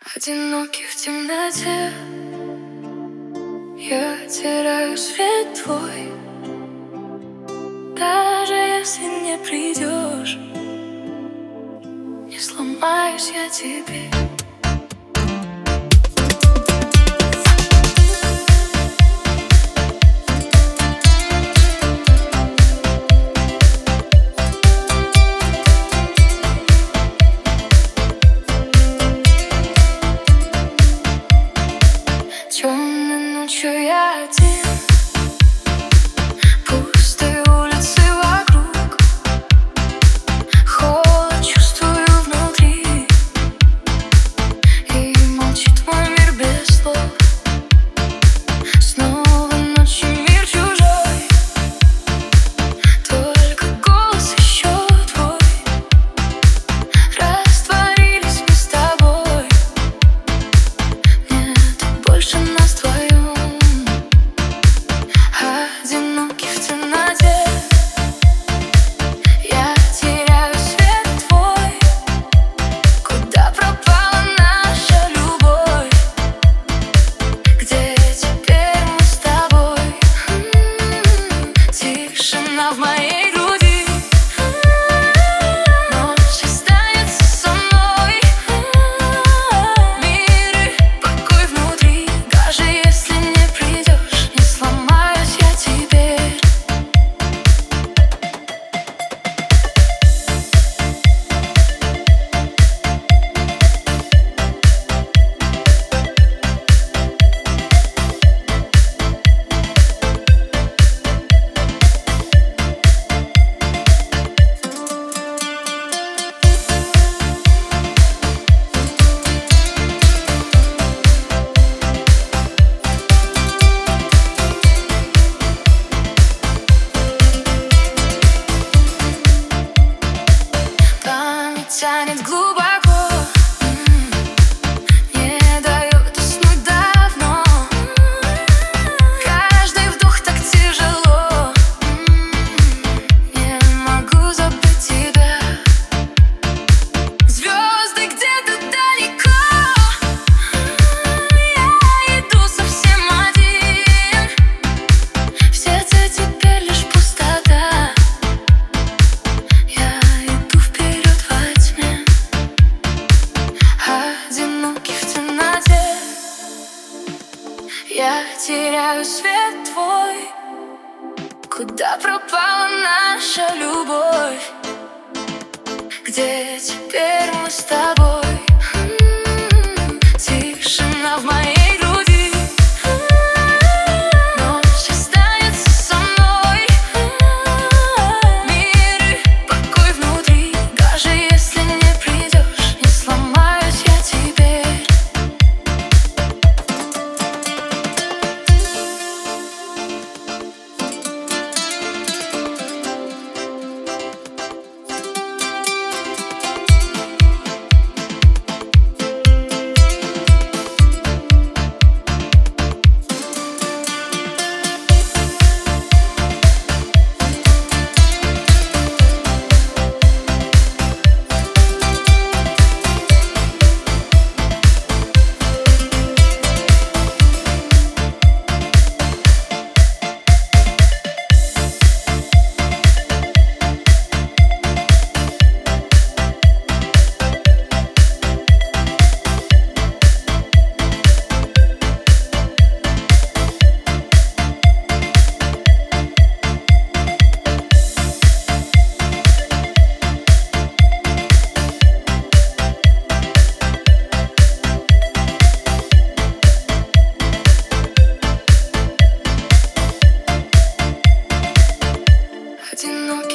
Одинокий в темноте, я теряю свет твой. Даже если не придешь, не сломаюсь я тебе. Темной ночью я один, пустые улицы вокруг, холод чувствую внутри, и молчит мой мир без слов. Снова ночью мир чужой, только голос еще твой. Растворились мы с тобой, нет больше нас вдвоем. Одинокий в темноте, я теряю свет твой. Куда пропала наша любовь? Где теперь мы с тобой? Тишина в моей груди, ночь останется со мной. Мир и покой внутри, даже если не придешь, не сломаюсь я теперь. Память тянет глубоко, не дает уснуть давно. Каждый вдох так тяжело, не могу забыть тебя. Звезды где-то далеко, я иду совсем один. В сердце теперь лишь пустота, я иду вперед во тьме. Одинокий в темноте, я теряю свет твой. Куда пропала наша любовь? Где теперь мы с тобой? Тишина в моей груди, ночь останется со мной. Мир и покой внутри, даже если не придешь, не сломаюсь я теперь. Одинокий